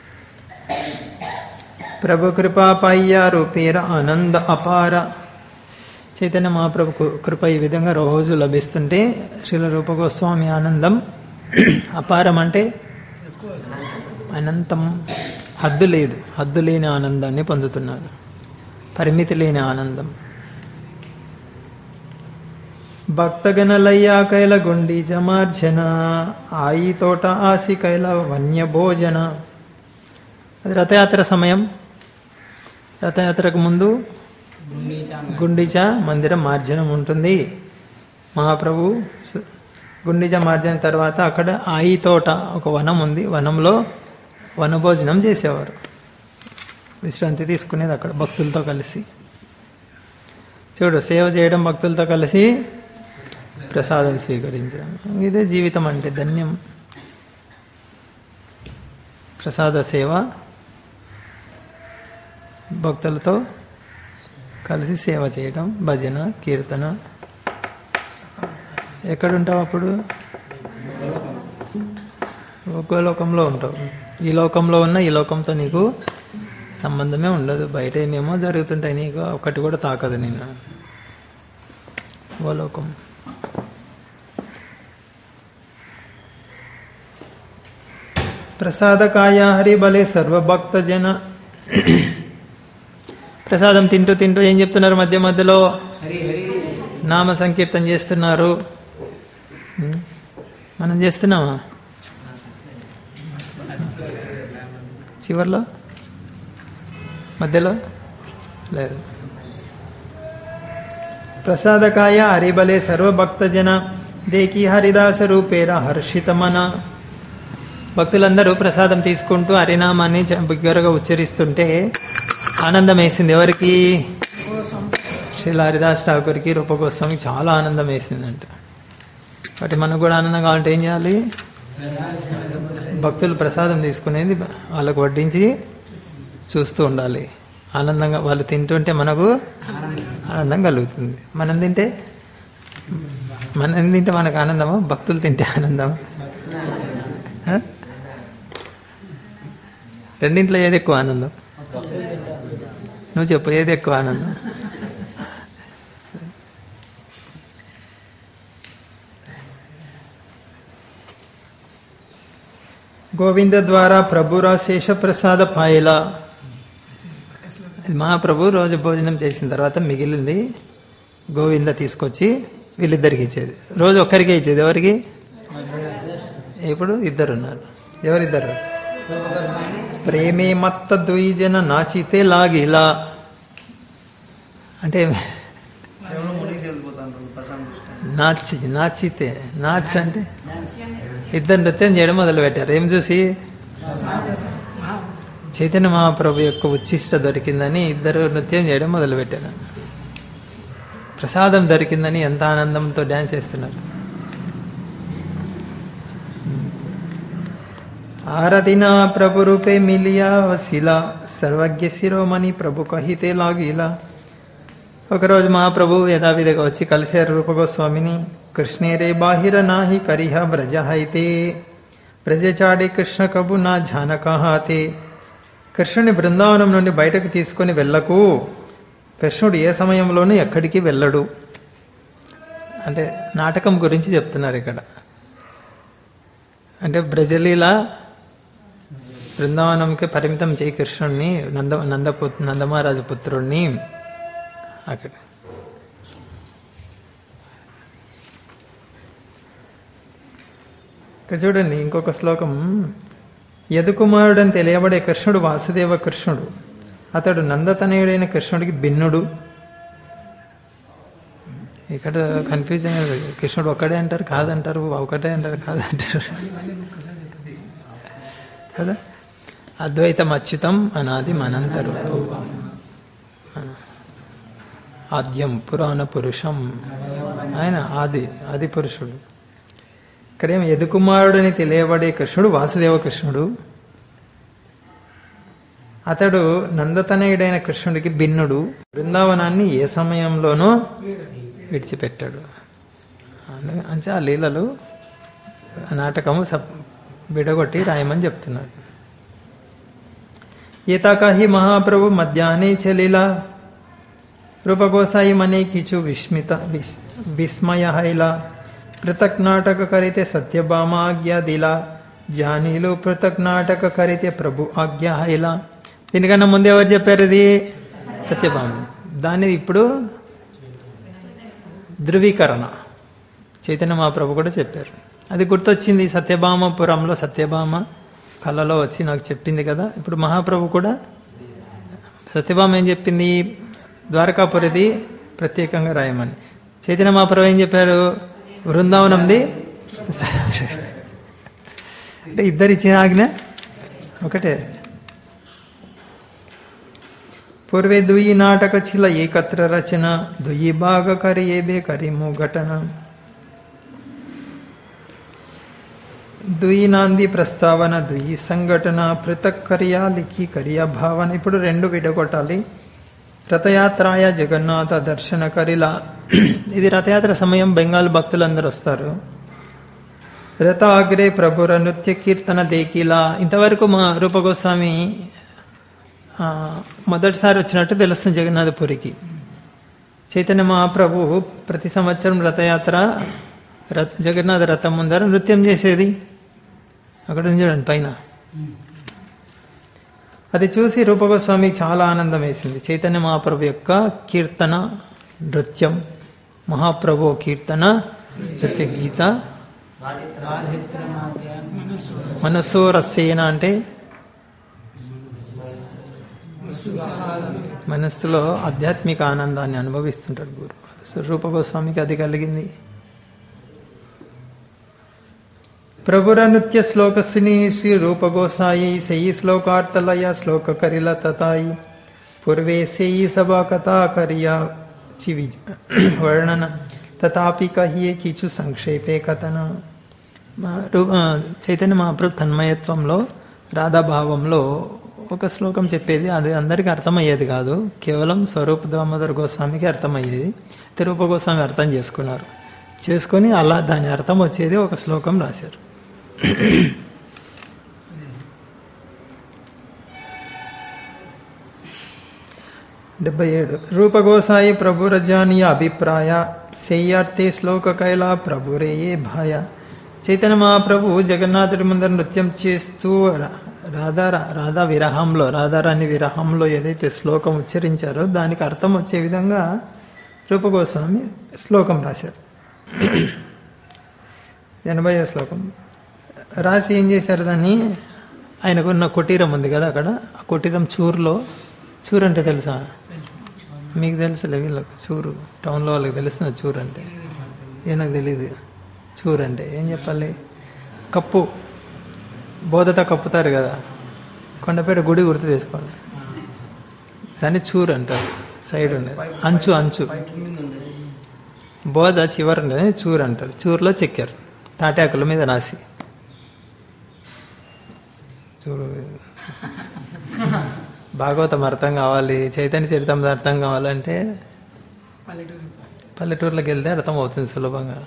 ప్రభు కృపా పయ్య రూపేర ఆనంద అపార. చైతన్య మహాప్రభు కృప ఈ విధంగా రోజు లభిస్తుంటే శ్రీల రూప గోస్వామి ఆనందం అపారం అంటే అనంతం, హద్దు లేదు, హద్దు లేని ఆనందాన్ని పొందుతున్నారు, పరిమితి లేని ఆనందం. భక్తగణలయ్యా కైల గుండి జమార్జన ఆయి తోట ఆసి కైల వన్య భోజన. అది రథయాత్ర సమయం. రథయాత్రకు ముందు గుండిచా మందిరం మార్జనం ఉంటుంది. మహాప్రభు గుండిచా మార్జన తర్వాత అక్కడ ఆయి తోట, ఒక వనం ఉంది, వనంలో వనభోజనం చేసేవారు. విశ్రాంతి తీసుకునేది అక్కడ భక్తులతో కలిసి. చూడు, సేవ చేయడం, భక్తులతో కలిసి ప్రసాదం స్వీకరించడం, ఇదే జీవితం అంటే. ధన్యం. ప్రసాద సేవ, భక్తులతో కలిసి సేవ చేయడం, భజన, కీర్తన. ఎక్కడుంటావు అప్పుడు? ఒక్కో లోకంలో ఉంటావు. ఈ లోకంలో ఉన్న ఈ లోకంతో నీకు సంబంధమే ఉండదు. బయట ఏమేమో జరుగుతుంటాయి, నీకు ఒకటి కూడా తాకదు నిన్ను. ఓ లోకం. ప్రసాదకాయ హరిబలే సర్వభక్త జన. ప్రసాదం తింటూ తింటూ ఏం చెప్తున్నారు? మధ్య మధ్యలో నామ సంకీర్తన చేస్తున్నారు. మనం చేస్తున్నామా? చివర్లో మధ్యలో లేదు. ప్రసాదకాయ హరిబలే సర్వభక్తజన దేకి హరిదాస రూపేర హర్షితమన. భక్తులందరూ ప్రసాదం తీసుకుంటూ హరినామాన్ని బిగ్గరగా ఉచ్చరిస్తుంటే ఆనందం వేసింది. ఎవరికి? శ్రీల హరిదాస్ ఠాకూర్కి, రూపగోస్వామికి చాలా ఆనందం వేసిందంట. కాబట్టి మనకు కూడా ఆనందం కావాలంటే ఏం చేయాలి? భక్తులు ప్రసాదం తీసుకునేది వాళ్ళకు వడ్డించి చూస్తూ ఉండాలి. ఆనందంగా వాళ్ళు తింటుంటే మనకు ఆనందం కలుగుతుంది. మనం తింటే మనకు ఆనందమా? భక్తులు తింటే ఆనందమా? రెండింట్లో ఏది ఎక్కువ ఆనందం? నువ్వు చెప్పు, ఏది ఎక్కువ ఆనందం? గోవింద ద్వారా ప్రభురా శేష ప్రసాద పాయల. మహాప్రభు రోజు భోజనం చేసిన తర్వాత మిగిలింది గోవింద తీసుకొచ్చి వీళ్ళిద్దరికి ఇచ్చేది. రోజు ఒక్కరికే ఇచ్చేది. ఎవరికి? ఇప్పుడు ఇద్దరు ఉన్నారు. ఎవరిద్దరు? ప్రేమే మత్త ద్విజన నాచితే లాగిలా. అంటే నాచితే అంటే ఇద్దరు నృత్యం చేయడం మొదలు పెట్టారు. ఏం చూసి? చైతన్య మహాప్రభు యొక్క ఉచ్చిష్ట దొరికిందని ఇద్దరు నృత్యం చేయడం మొదలు పెట్టారు. ప్రసాదం దొరికిందని ఎంత ఆనందంతో డ్యాన్స్ చేస్తున్నారు. ఆరదినా ప్రభు రూపే మిలియా వసిలా సర్వజ్ఞ శిరోమణి ప్రభు కహితే లాగిలా. ఒకరోజు మహాప్రభు యథావిధిగా వచ్చి కలిశారు రూపగోస్వామిని. కృష్ణేరే బాహిర నాహి కరిహ బ్రజ హైతే బ్రజ చాడే కృష్ణ కబు నా జానకహాతే. కృష్ణుని బృందావనం నుండి బయటకు తీసుకొని వెళ్ళకు. కృష్ణుడు ఏ సమయంలోనూ ఎక్కడికి వెళ్ళడు. అంటే నాటకం గురించి చెప్తున్నారు ఇక్కడ. అంటే బ్రజలీల బృందావనంకి పరిమితం చేయి కృష్ణుడిని, నందమహారాజు పుత్రుడిని. అక్కడ ఇక్కడ చూడండి ఇంకొక శ్లోకం. యదుకుమారుడని తెలియబడే కృష్ణుడు వాసుదేవ కృష్ణుడు. అతడు నందతనయుడైన కృష్ణుడికి భిన్నుడు. ఇక్కడ కన్ఫ్యూజన్. కృష్ణుడు ఒకడే అంటారు, కాదంటారు, ఒకటే అంటారు, కాదంటారు కదా. అద్వైతం అచ్యుతం అనాది అనంతరూపం ఆద్యం పురాణ పురుషం. ఆయన ఆది పురుషుడు. ఇక్కడేమో యదుకుమారుడని తెలియబడే కృష్ణుడు వాసుదేవ కృష్ణుడు. అతడు నందతనయుడైన కృష్ణుడికి భిన్నుడు. బృందావనాన్ని ఏ సమయంలోనూ విడిచిపెట్టాడు. అంటే ఆ లీలలు నాటకము విడగొట్టి రాయమని చెప్తున్నారు. ఏతాకాహి మహాప్రభు మధ్యాహ్నే చలిలా రూపగోసాయి మనే కిచు విస్మయ హైలా పృథక్ నాటక కరితే సత్యభామ ఆజ్ఞా దిలా జానీలు పృథక్ నాటక కరితే ప్రభు ఆజ్ఞా హైలా. దీనికన్నా ముందు ఎవరు చెప్పారు? ఇది సత్యభామ. దాన్ని ఇప్పుడు ధృవీకరణ చైతన్య మహాప్రభు కూడా చెప్పారు. అది గుర్తొచ్చింది. సత్యభామపురంలో సత్యభామ కళలో వచ్చి నాకు చెప్పింది కదా. ఇప్పుడు మహాప్రభు కూడా సత్యభామ ఏం చెప్పింది? ద్వారకాపురిది ప్రత్యేకంగా రాయమని. చైతన్య మహాప్రభు ఏం చెప్పారు? బృందావనంది. అంటే ఇద్దరిచ్చిన ఆజ్ఞ ఒకటే. పూర్వే దుయి నాటక చిల ఏకత్ర రచన దుయి భాగ కరి ఏబే కరిము ఘటన. దుయి నాంది ప్రస్తావన దుయి సంఘటన పృథక్ కరియా లిఖి కరియా భావన. ఇప్పుడు రెండు విడగొట్టాలి. రథయాత్రాయ జగన్నాథ దర్శన కరిలా. ఇది రథయాత్ర సమయం. బెంగాల్ భక్తులందరూ వస్తారు. రథ అగ్రే ప్రభుర నృత్య కీర్తన దేకిలా. ఇంతవరకు మా రూపగోస్వామి మొదటిసారి వచ్చినట్టు తెలుస్తుంది జగన్నాథపురికి. చైతన్య మహాప్రభు ప్రతి సంవత్సరం రథయాత్ర జగన్నాథ రథం ముందర నృత్యం చేసేది. అక్కడ చూడండి పైన. అది చూసి రూపగోస్వామికి చాలా ఆనందం వేసింది. చైతన్య మహాప్రభు యొక్క కీర్తన నృత్యం. మహాప్రభు కీర్తన నృత్య గీత మనసో రస్సేన అంటే మనస్సులో ఆధ్యాత్మిక ఆనందాన్ని అనుభవిస్తుంటాడు గురు. స్వరూప గోస్వామికి అది కలిగింది. ప్రభుర నృత్య శ్లోకస్ని శ్రీ రూప గోసాయి సెయి శ్లోకార్థలయ శ్లోక కరిల తతాయి పూర్వే సెయి సభా కథా కరియా చివి వర్ణన తథాపి కహియే కిచు సంక్షేపే కథన. చైతన్య మహాప్రభు తన్మయత్వంలో రాధాభావంలో ఒక శ్లోకం చెప్పేది. అది అందరికీ అర్థమయ్యేది కాదు, కేవలం స్వరూప దామోదర్ గోస్వామికి అర్థమయ్యేది. రూప గోస్వామి అర్థం చేసుకొని అలా దాని అర్థం వచ్చేది ఒక శ్లోకం రాశారు. 77 రూప గోసాయి ప్రభు రజానీయ అభిప్రాయ సేయార్థే శ్లోక కైలా ప్రభురేయే భాయ. చైతన్య మహాప్రభు జగన్నాథుడి ముందర నృత్యం చేస్తూ రాధా విరహంలో, రాధారాణి విరహంలో ఏదైతే శ్లోకం ఉచ్చరించారో దానికి అర్థం వచ్చే విధంగా రూప గోస్వామి శ్లోకం రాశారు. 80వ శ్లోకం రాసి ఏం చేశారు, దాన్ని ఆయనకున్న కుటీరం ఉంది కదా అక్కడ, ఆ కుటీరం చూరు అంటే తెలుసా మీకు? తెలుసులే వీళ్ళకు చూరు, టౌన్లో వాళ్ళకి తెలుస్తుంది చూరు అంటే. నాకు తెలియదు చూరు అంటే ఏం చెప్పాలి. కప్పు, బోధత కప్పుతారు కదా, కొండపేట గుడి గుర్తు తీసుకోవాలి, దాన్ని చూరు అంటారు. సైడ్ ఉండేది అంచు బోధ చివరి ఉండేది చూరు అంటారు. చూరులో చెక్కారు తాటాకుల మీద రాసి. చూడు భాగవతం అర్థం కావాలి, చైతన్య చరితం అర్థం కావాలంటే పల్లెటూరులోకి వెళ్తే అర్థం అవుతుంది సులభంగా.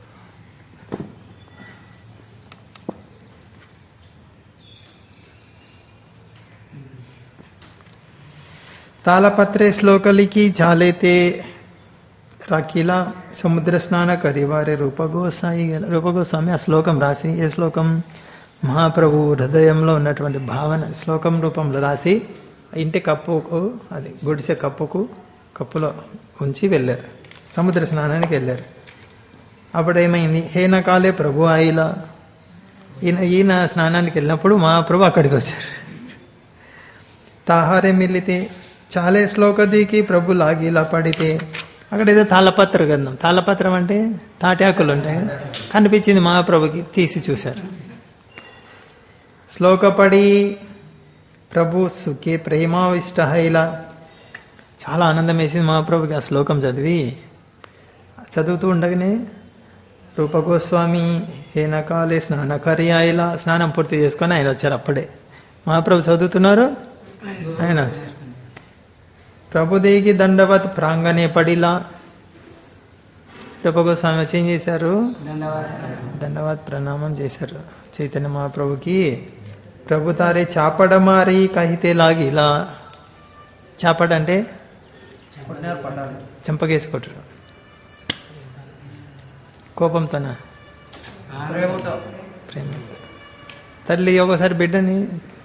తాళపత్రే శ్లోకలికి చాలేతే రాఖీలా సముద్ర స్నాన కరివారే రూపగోస్వామి ఆ శ్లోకం రాసి, ఏ శ్లోకం మహాప్రభు హృదయంలో ఉన్నటువంటి భావన శ్లోకం రూపంలో రాసి ఇంటి కప్పుకు, అది గుడిసె కప్పులో ఉంచి వెళ్ళారు. సముద్ర స్నానానికి వెళ్ళారు. అప్పుడు ఏమైంది, హేనకాలే ప్రభు ఆయిలా, ఈయన స్నానానికి వెళ్ళినప్పుడు మహాప్రభు అక్కడికి వచ్చారు. తాహారే మిల్లితే చాలే శ్లోకదీకి ప్రభు లాగిలా పడితే, అక్కడ ఏదో తాళపత్ర గంధం, తాళపత్రం అంటే తాటాకులు ఉంటాయి కదా, కనిపించింది మహాప్రభుకి, తీసి చూశారు. శ్లోకపడి ప్రభు సుఖే ప్రేమావిష్ట హైలా, చాలా ఆనందం వేసింది మహాప్రభుకి ఆ శ్లోకం చదువుతూ ఉండగానే రూపగోస్వామి హేనకాలే స్నానకర్యాయిలా, స్నానం పూర్తి చేసుకొని ఆయన వచ్చారు. అప్పుడే మహాప్రభు చదువుతున్నారు, ఆయన వచ్చారు. ప్రభుదేకి దండవత్ ప్రాంగణే పడిలా, రూపగోస్వామి వచ్చి ఏం చేశారు, దండవత్ ప్రణామం చేశారు చైతన్య మహాప్రభుకి. ప్రభు తారే చాపడమారి కహితే లాగిలా, చాపడ అంటే చెంపకేసి కొట్టరు, కోపంతోనా ప్రేమ. తల్లి ఒకసారి బిడ్డని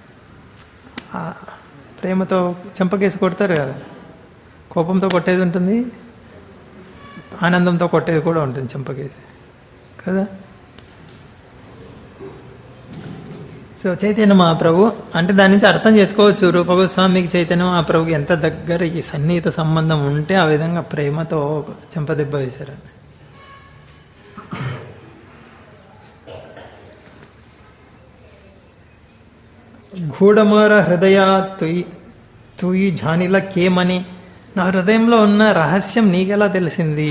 ప్రేమతో చెంపకేసి కొడతారు కదా, కోపంతో కొట్టేది ఉంటుంది, ఆనందంతో కొట్టేది కూడా ఉంటుంది చెంపకేసి కదా. సో చైతన్య మహాప్రభు అంటే దాని నుంచి అర్థం చేసుకోవచ్చు, రూపగోస్వామికి చైతన్య మహాప్రభుకి ఎంత దగ్గర ఈ సన్నిహిత సంబంధం ఉంటే ఆ విధంగా ప్రేమతో చెంపదెబ్బ వేశారు. గూఢమార హృదయ తుయి జానిల కేమని, నా హృదయంలో ఉన్న రహస్యం నీకెలా తెలిసింది.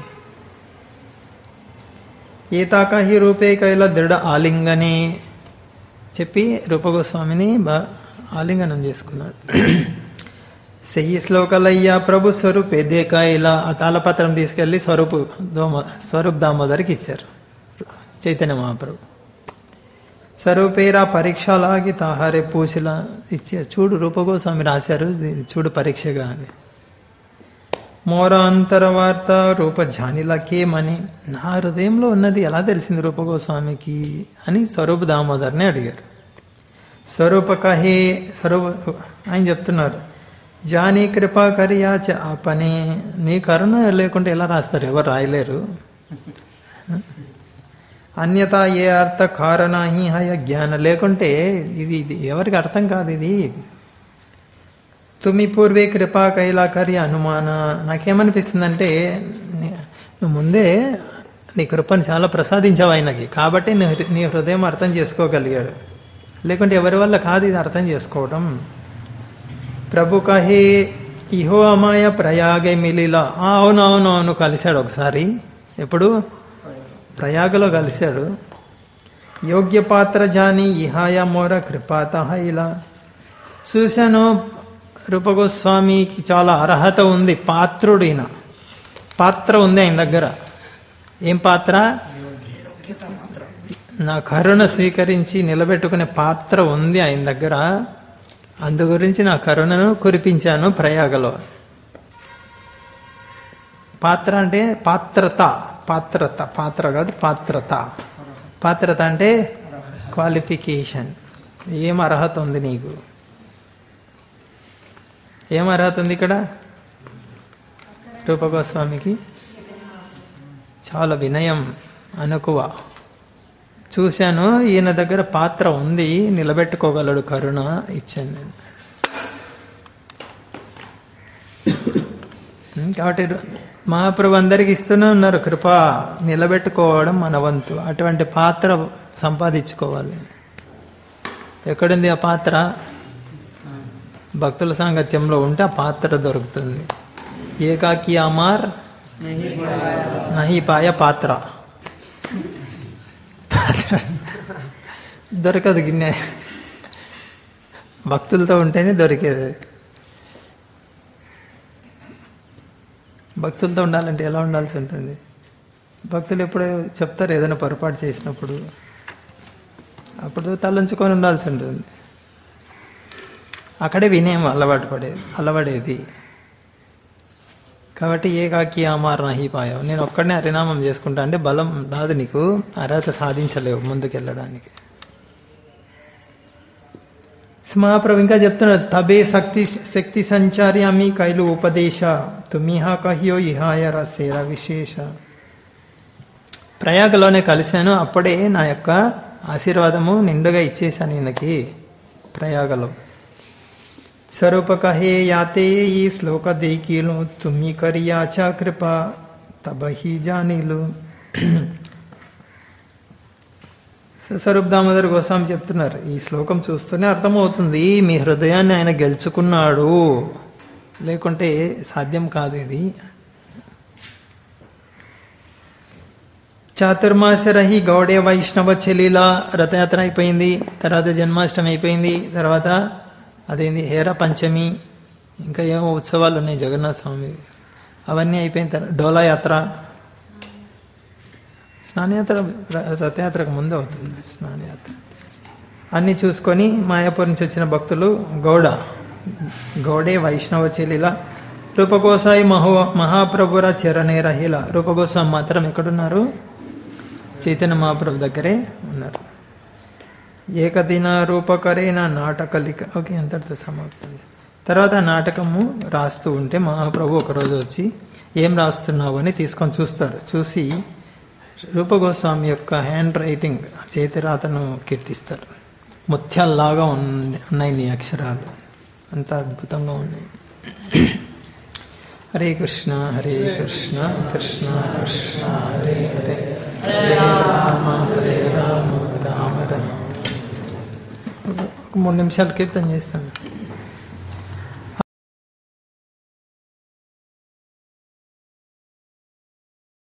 ఏతాకహి రూపే కైల దృఢ ఆలింగనే చెప్పి రూపగోస్వామిని ఆలింగనం చేసుకున్నాడు. సెయ్యి శ్లోకలయ్యా ప్రభు స్వరూపే దేకా, ఇలా ఆ తాళపత్రం తీసుకెళ్లి స్వరూప్ దామోదర్కి ఇచ్చారు చైతన్య మహాప్రభు. స్వరూపేరా పరీక్షలాగి తాహారే పూసిలా ఇచ్చారు. చూడు రూపగోస్వామి రాశారు, చూడు పరీక్షగా అని. మోరాంతర వార్త రూప జానిలకేమని, నా హృదయంలో ఉన్నది ఎలా తెలిసింది రూపగోస్వామికి అని స్వరూప దామోదర్ని అడిగారు. స్వరూప కహే, ఆయన చెప్తున్నారు, జానీ కృపా కరియాచ ఆపనే, నీ కరుణ లేకుంటే ఎలా రాస్తారు, ఎవరు రాయలేరు. అన్యతా ఏ అర్థ కారణాహి హయ జ్ఞాన, లేకుంటే ఇది ఎవరికి అర్థం కాదు. ఇది తుమి పూర్వే కృపా కైలాకరి అనుమాన. నాకేమనిపిస్తుందంటే నువ్వు ముందే నీ కృపను చాలా ప్రసాదించావు ఆయనకి, కాబట్టి నీ హృదయం అర్థం చేసుకోగలిగాడు. లేకుంటే ఎవరి వల్ల కాదు ఇది అర్థం చేసుకోవడం. ప్రభు కహే ఇహో అమాయ ప్రయాగే మిలిలా. అవునవునవును కలిశాడు ఒకసారి. ఎప్పుడు? ప్రయాగలో కలిశాడు. యోగ్య పాత్ర జాని ఇహాయ మోర కృపాత ఇలా. చూశాను రూపగోస్వామికి చాలా అర్హత ఉంది, పాత్రుడిన పాత్ర ఉంది ఆయన దగ్గర. ఏం పాత్ర? నా కరుణ స్వీకరించి నిలబెట్టుకునే పాత్ర ఉంది ఆయన దగ్గర. అందు గురించి నా కరుణను కురిపించాను ప్రయాగలో. పాత్ర అంటే పాత్రత, పాత్రత, పాత్ర కాదు పాత్రత. పాత్రత అంటే క్వాలిఫికేషన్. ఏం అర్హత ఉంది నీకు? ఏం అర్హత ఉంది ఇక్కడ? రూపగోస్వామికి చాలా వినయం, అనుకువ. చూశాను ఈయన దగ్గర పాత్ర ఉంది, నిలబెట్టుకోగలడు, కరుణ ఇచ్చాను నేను. కాబట్టి మహాప్రభు అందరికి ఇస్తూనే ఉన్నారు కృప, నిలబెట్టుకోవడం మన వంతు. అటువంటి పాత్ర సంపాదించుకోవాలి. ఎక్కడుంది ఆ పాత్ర? భక్తుల సాంగత్యంలో ఉంటే ఆ పాత్ర దొరుకుతుంది. ఏకాకి అమార్ నహి పాయ పాత్ర దొరకదు. గిన్నె భక్తులతో ఉంటేనే దొరికేది. భక్తులతో ఉండాలంటే ఎలా ఉండాల్సి ఉంటుంది? భక్తులు ఎప్పుడు చెప్తారు ఏదైనా పొరపాటు చేసినప్పుడు, అప్పుడు తలంచుకొని ఉండాల్సి ఉంటుంది. అక్కడే వినయం అలవాడేది. కాబట్టి ఏకాకి అమార్ నహి పాయ. నేను ఒక్కడనే హరినామం చేసుకుంటా అంటే బలం రాదు నీకు, అర్హత సాధించలేవు ముందుకెళ్ళడానికి. మహాప్రభు ఇంకా చెప్తున్నారు, తబే శక్తి సంచార్యామి కైలు ఉపదేశ తుమిహా కహ్యో ఇహాయ రసేర విశేష. ప్రయాగలోనే కలిశాను, అప్పుడే నా యొక్క ఆశీర్వాదము నిండుగా ఇచ్చేశాను ఈయనకి ప్రయాగలో. స్వరూప కహే యాతే ఈ శ్లోక దేకీలు తుమ్మి కరియాచా కృప తబహి జానీలు. స్వరూప్ దామోదర్ గోస్వామి చెప్తున్నారు, ఈ శ్లోకం చూస్తూనే అర్థమవుతుంది మీ హృదయాన్ని ఆయన గెలుచుకున్నాడు, లేకుంటే సాధ్యం కాదు ఇది. చాతుర్మాసరహి గౌడే వైష్ణవ చెలీల. రథయాత్ర అయిపోయింది, తర్వాత జన్మాష్టమి అయిపోయింది, తర్వాత అదేంది హేరా పంచమి, ఇంకా ఏమో ఉత్సవాలు ఉన్నాయి జగన్నాథ స్వామి, అవన్నీ అయిపోయిన తర్వాత డోలా యాత్ర. స్నానయాత్ర రథయాత్రకు ముందు అవుతుంది స్నానయాత్ర. అన్నీ చూసుకొని మాయాపూర్ నుంచి వచ్చిన భక్తులు గౌడే వైష్ణవ చెలిల రూపగోసాయి మహాప్రభుర చరణే రహిల. రూపగోస్వామి మాత్రం ఎక్కడున్నారు? చైతన్య మహాప్రభు దగ్గరే ఉన్నారు. ఏకదిన రూపకరేన నాటకలిక. ఓకే, అంతటితో సమాప్తం. తర్వాత నాటకము రాస్తూ ఉంటే మహాప్రభు ఒకరోజు వచ్చి ఏం రాస్తున్నావు అని తీసుకొని చూస్తారు. చూసి రూపగోస్వామి యొక్క హ్యాండ్ రైటింగ్, చేతిరాతను కీర్తిస్తారు. ముత్యాల్లాగా ఉన్నాయి నీ అక్షరాలు, అంత అద్భుతంగా ఉన్నాయి. హరే కృష్ణ హరే కృష్ణ కృష్ణ కృష్ణ హరే హరే, హరే రామ రామ రామ రామ. 3 నిమిషాలు కీర్తన చేస్తాను.